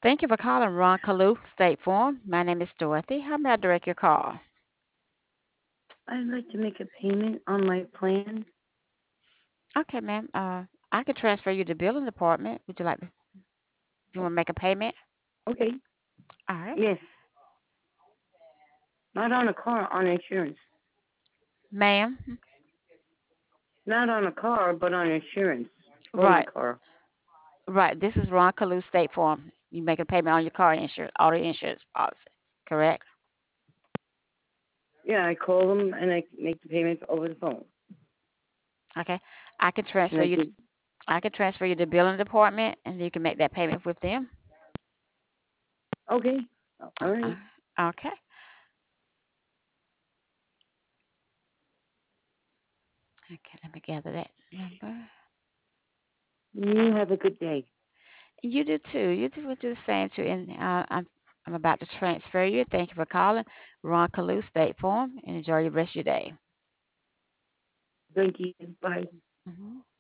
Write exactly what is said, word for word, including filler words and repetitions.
Thank you for calling Ron Kalu State Farm. My name is Dorothy. How may I direct your call? I'd like to make a payment on my plan. Okay, ma'am. Uh, I can transfer you to billing department. Would you like to, you want to make a payment? Okay. All right. Yes. Not on a car, on insurance. Ma'am. Not on a car, but on insurance for my Right, car. right. This is Ron Kalu State Farm. You make a payment on your car insurance, auto insurance policy, correct? Yeah, I call them and I make the payments over the phone. Okay. I can And transfer I you. give. I can transfer you to billing department, and you can make that payment with them. Okay. All Uh, right. okay. Okay. Let me gather that number. You have a good day. You do too. You do, will do the same too. And uh, I'm I'm about to transfer you. Thank you for calling Ron Kalu State Farm, and enjoy the rest of your day. Thank you. Bye. Hmm